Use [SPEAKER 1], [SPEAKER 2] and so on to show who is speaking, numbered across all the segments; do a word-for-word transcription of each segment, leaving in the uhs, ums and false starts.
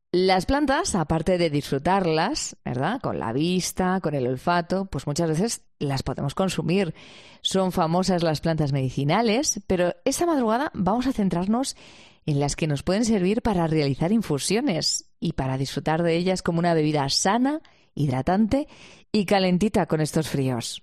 [SPEAKER 1] Las plantas, aparte de disfrutarlas, ¿verdad? Con la vista, con el olfato, pues muchas veces las podemos consumir. Son famosas las plantas medicinales, pero esta madrugada vamos a centrarnos en las que nos pueden servir para realizar infusiones y para disfrutar de ellas como una bebida sana, hidratante y calentita con estos fríos.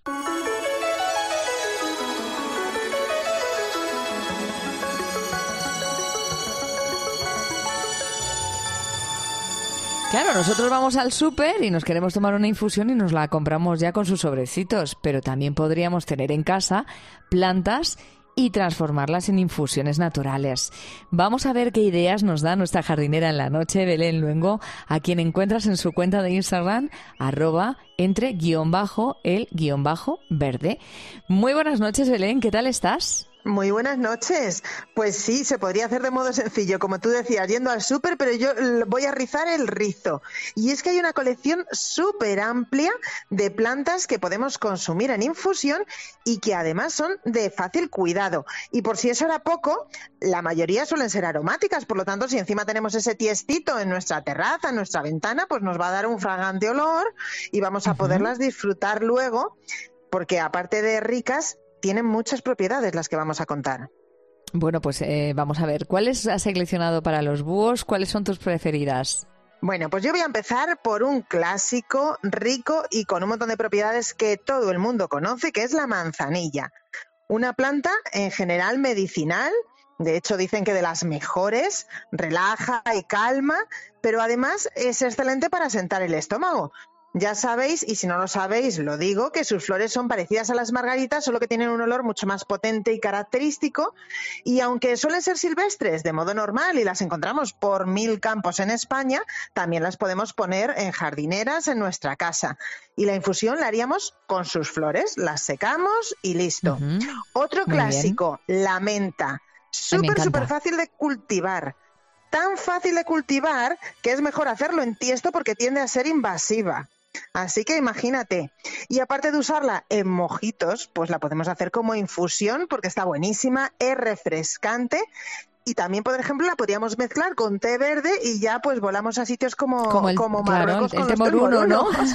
[SPEAKER 1] Claro, nosotros vamos al súper y nos queremos tomar una infusión y nos la compramos ya con sus sobrecitos, pero también podríamos tener en casa plantas y transformarlas en infusiones naturales. Vamos a ver qué ideas nos da nuestra jardinera en la noche, Belén Luengo, a quien encuentras en su cuenta de Instagram, arroba entre guión bajo el guión bajo verde. Muy buenas noches, Belén, ¿qué tal estás?
[SPEAKER 2] Muy buenas noches. Pues sí, se podría hacer de modo sencillo, como tú decías, yendo al súper, pero yo voy a rizar el rizo. Y es que hay una colección súper amplia de plantas que podemos consumir en infusión y que además son de fácil cuidado. Y por si eso era poco, la mayoría suelen ser aromáticas, por lo tanto, si encima tenemos ese tiestito en nuestra terraza, en nuestra ventana, pues nos va a dar un fragante olor y vamos a
[SPEAKER 1] Uh-huh.
[SPEAKER 2] poderlas disfrutar luego, porque aparte de ricas, tienen muchas propiedades las que vamos a contar.
[SPEAKER 1] Bueno, pues eh, vamos a ver, ¿cuáles has seleccionado para los búhos? ¿Cuáles son tus preferidas?
[SPEAKER 2] Bueno, pues yo voy a empezar por un clásico rico y con un montón de propiedades que todo el mundo conoce, que es la manzanilla. Una planta en general medicinal, de hecho dicen que de las mejores, relaja y calma, pero además es excelente para asentar el estómago. Ya sabéis, y si no lo sabéis, lo digo, que sus flores son parecidas a las margaritas, solo que tienen un olor mucho más potente y característico, y aunque suelen ser silvestres de modo normal y las encontramos por mil campos en España, también las podemos poner en jardineras en nuestra casa. Y la infusión la haríamos con sus flores, las secamos y listo.
[SPEAKER 1] Uh-huh.
[SPEAKER 2] Otro
[SPEAKER 1] Muy
[SPEAKER 2] clásico,
[SPEAKER 1] bien.
[SPEAKER 2] la menta,
[SPEAKER 1] Ay, me
[SPEAKER 2] súper,
[SPEAKER 1] encanta.
[SPEAKER 2] súper fácil de cultivar. Tan fácil de cultivar que es mejor hacerlo en tiesto porque tiende a ser invasiva. Así que imagínate. Y aparte de usarla en mojitos, pues la podemos hacer como infusión porque está buenísima, es refrescante. Y también, por ejemplo, la podríamos mezclar con té verde y ya pues volamos a sitios como,
[SPEAKER 1] Como el,
[SPEAKER 2] como
[SPEAKER 1] claro,
[SPEAKER 2] Marruecos
[SPEAKER 1] el
[SPEAKER 2] con
[SPEAKER 1] té
[SPEAKER 2] los tés
[SPEAKER 1] moruno, ¿no?
[SPEAKER 2] morunos.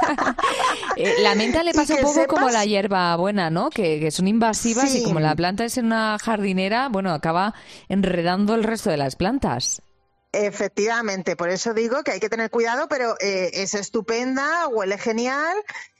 [SPEAKER 1] Eh, la menta le
[SPEAKER 2] Y
[SPEAKER 1] pasa un
[SPEAKER 2] que
[SPEAKER 1] poco como la
[SPEAKER 2] sepas,
[SPEAKER 1] hierbabuena, ¿no? Que, que son invasivas y
[SPEAKER 2] sí,
[SPEAKER 1] como la planta es en una jardinera, bueno, acaba enredando el resto de las plantas.
[SPEAKER 2] efectivamente, por eso digo que hay que tener cuidado, pero eh, es estupenda, huele genial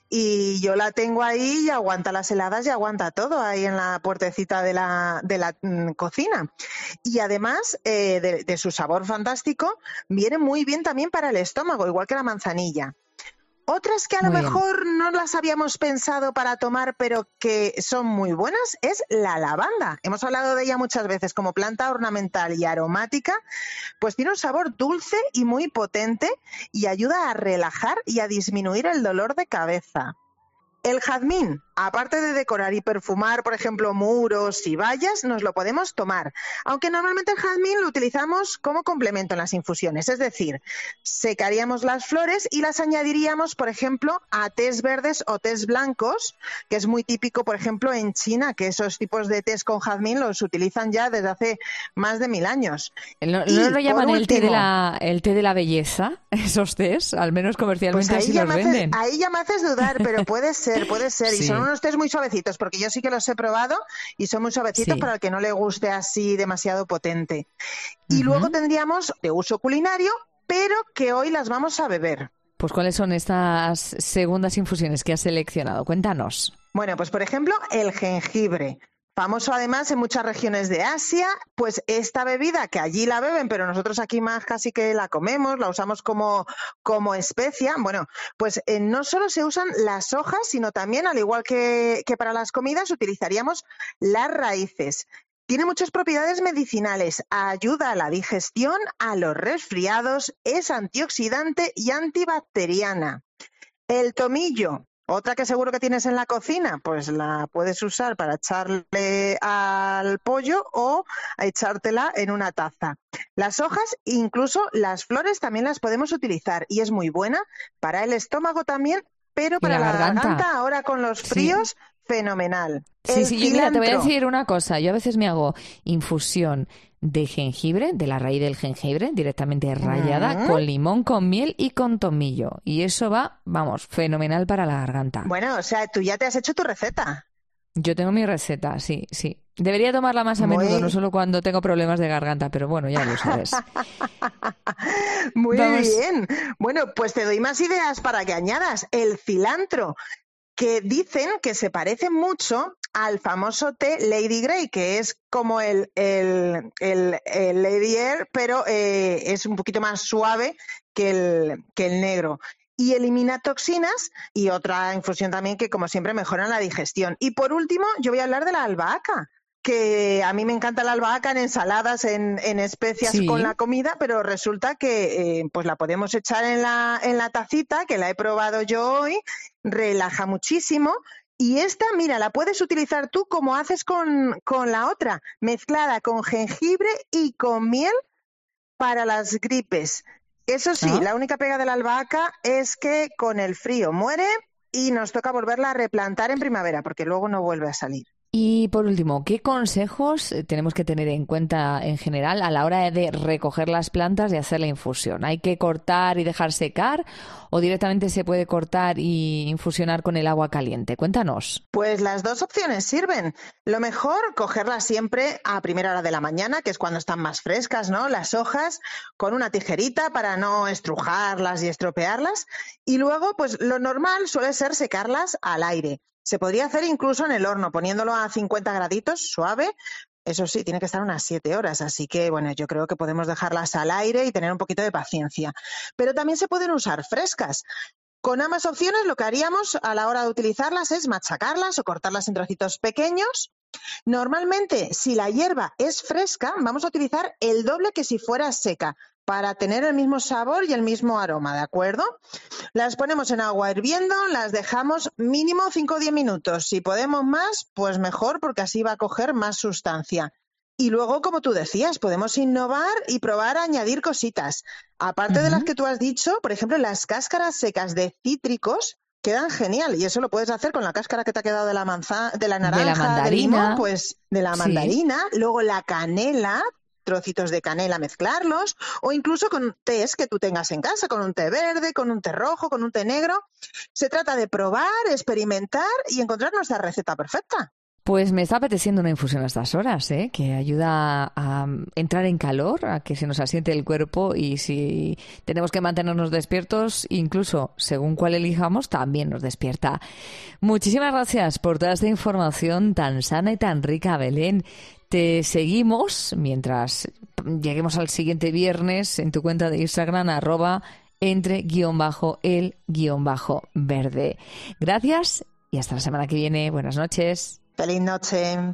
[SPEAKER 2] y yo la tengo ahí y aguanta las heladas y aguanta todo ahí en la puertecita de la, de la mm, cocina. Y además eh, de, de su sabor fantástico, viene muy bien también para el estómago, igual que la manzanilla. Otras que a lo
[SPEAKER 1] Muy bien.
[SPEAKER 2] mejor no las habíamos pensado para tomar, pero que son muy buenas, es la lavanda. Hemos hablado de ella muchas veces como planta ornamental y aromática, pues tiene un sabor dulce y muy potente y ayuda a relajar y a disminuir el dolor de cabeza. El jazmín, aparte de decorar y perfumar, por ejemplo, muros y vallas, nos lo podemos tomar. Aunque normalmente el jazmín lo utilizamos como complemento en las infusiones, es decir, secaríamos las flores y las añadiríamos, por ejemplo, a tés verdes o tés blancos, que es muy típico, por ejemplo, en China, que esos tipos de tés con jazmín los utilizan ya desde hace más de mil años.
[SPEAKER 1] ¿No, no
[SPEAKER 2] Y,
[SPEAKER 1] lo
[SPEAKER 2] por
[SPEAKER 1] llaman el té de
[SPEAKER 2] último,
[SPEAKER 1] la, el té de la belleza? Esos tés, al menos
[SPEAKER 2] pues
[SPEAKER 1] comercialmente
[SPEAKER 2] ahí
[SPEAKER 1] así
[SPEAKER 2] ya
[SPEAKER 1] los
[SPEAKER 2] me haces,
[SPEAKER 1] venden.
[SPEAKER 2] ahí ya me haces dudar, pero puede ser, puede ser. Y son
[SPEAKER 1] Sí,
[SPEAKER 2] unos tés muy suavecitos, porque yo sí que los he probado y son muy suavecitos
[SPEAKER 1] sí.
[SPEAKER 2] para el que no le guste así demasiado potente. Y luego
[SPEAKER 1] Ujú.
[SPEAKER 2] tendríamos de uso culinario, pero que hoy las vamos a beber.
[SPEAKER 1] Pues ¿cuáles son estas segundas infusiones que has seleccionado? Cuéntanos.
[SPEAKER 2] Bueno, pues por ejemplo, el jengibre. Famoso además en muchas regiones de Asia, pues esta bebida que allí la beben, pero nosotros aquí más casi que la comemos, la usamos como, como especia. Bueno, pues eh, no solo se usan las hojas, sino también, al igual que, que para las comidas, utilizaríamos las raíces. Tiene muchas propiedades medicinales, ayuda a la digestión, a los resfriados, es antioxidante y antibacteriana. El tomillo, otra que seguro que tienes en la cocina, pues la puedes usar para echarle al pollo o a echártela en una taza. Las hojas, incluso las flores, también las podemos utilizar y es muy buena para el estómago también, pero
[SPEAKER 1] ¿Y
[SPEAKER 2] para
[SPEAKER 1] la
[SPEAKER 2] la
[SPEAKER 1] garganta?
[SPEAKER 2] garganta, ahora con los
[SPEAKER 1] Sí.
[SPEAKER 2] fríos, fenomenal.
[SPEAKER 1] Sí,
[SPEAKER 2] El
[SPEAKER 1] sí, yo, mira, te voy a
[SPEAKER 2] cilantro.
[SPEAKER 1] decir una cosa. Yo a veces me hago infusión de jengibre, de la raíz del jengibre, directamente rallada,
[SPEAKER 2] Mm.
[SPEAKER 1] con limón, con miel y con tomillo. Y eso va, vamos, fenomenal para la garganta.
[SPEAKER 2] Bueno, o sea, tú ya te has hecho tu receta.
[SPEAKER 1] Yo tengo mi receta, sí, sí. Debería tomarla más a
[SPEAKER 2] Muy,
[SPEAKER 1] menudo, no solo cuando tengo problemas de garganta, pero bueno, ya lo sabes.
[SPEAKER 2] muy
[SPEAKER 1] Vamos.
[SPEAKER 2] bien. Bueno, pues te doy más ideas para que añadas el cilantro, que dicen que se parece mucho al famoso té Lady Grey, que es como el, el, el, el Lady Air, pero eh, es un poquito más suave que el, que el negro. Y elimina toxinas y otra infusión también que, como siempre, mejora la digestión. Y por último, yo voy a hablar de la albahaca, que a mí me encanta la albahaca en ensaladas, en, en especias con la
[SPEAKER 1] Sí.
[SPEAKER 2] comida, pero resulta que eh, pues la podemos echar en la, en la tacita, que la he probado yo hoy, relaja muchísimo. Y esta, mira, la puedes utilizar tú como haces con, con la otra, mezclada con jengibre y con miel para las gripes. Eso sí,
[SPEAKER 1] Ah.
[SPEAKER 2] la única pega de la albahaca es que con el frío muere y nos toca volverla a replantar en primavera, porque luego no vuelve a salir.
[SPEAKER 1] Y por último, ¿qué consejos eh, tenemos que tener en cuenta en general a la hora de recoger las plantas y hacer la infusión? ¿Hay que cortar y dejar secar o directamente se puede cortar y infusionar con el agua caliente? Cuéntanos.
[SPEAKER 2] Pues las dos opciones sirven. Lo mejor, cogerlas siempre a primera hora de la mañana, que es cuando están más frescas, ¿no? Las hojas, con una tijerita para no estrujarlas y estropearlas. Y luego, pues lo normal suele ser secarlas al aire. Se podría hacer incluso en el horno, poniéndolo a cincuenta graditos, suave. Eso sí, tiene que estar unas siete horas, así que bueno, yo creo que podemos dejarlas al aire y tener un poquito de paciencia. Pero también se pueden usar frescas. Con ambas opciones lo que haríamos a la hora de utilizarlas es machacarlas o cortarlas en trocitos pequeños. Normalmente, si la hierba es fresca, vamos a utilizar el doble que si fuera seca para tener el mismo sabor y el mismo aroma, ¿de acuerdo? Las ponemos en agua hirviendo, las dejamos mínimo cinco o diez minutos. Si podemos más, pues mejor, porque así va a coger más sustancia. Y luego, como tú decías, podemos innovar y probar a añadir cositas. Aparte de las
[SPEAKER 1] Ujú.
[SPEAKER 2] que tú has dicho, por ejemplo, las cáscaras secas de cítricos quedan genial. Y eso lo puedes hacer con la cáscara que te ha quedado de la manzana, de la
[SPEAKER 1] De la
[SPEAKER 2] naranja, del limón,
[SPEAKER 1] mandarina,
[SPEAKER 2] pues de la
[SPEAKER 1] sí.
[SPEAKER 2] mandarina. Luego la canela, trocitos de canela, mezclarlos, o incluso con tés que tú tengas en casa, con un té verde, con un té rojo, con un té negro. Se trata de probar, experimentar y encontrar nuestra receta perfecta.
[SPEAKER 1] Pues me está apeteciendo una infusión a estas horas, ¿eh? Que ayuda a mm, entrar en calor, a que se nos asiente el cuerpo y si tenemos que mantenernos despiertos, incluso según cuál elijamos, también nos despierta. Muchísimas gracias por toda esta información tan sana y tan rica, Belén. Te seguimos mientras lleguemos al siguiente viernes en tu cuenta de Instagram, arroba entre guión bajo el guión bajo verde. Gracias y hasta la semana que viene. Buenas noches.
[SPEAKER 2] Feliz noche.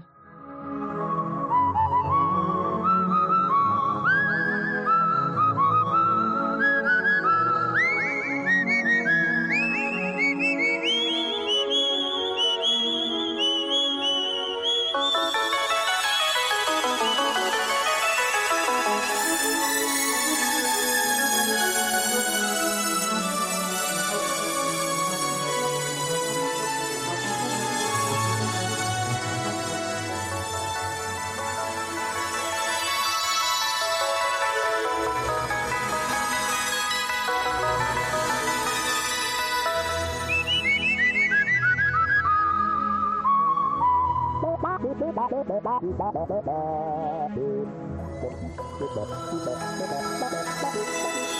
[SPEAKER 3] Thank you.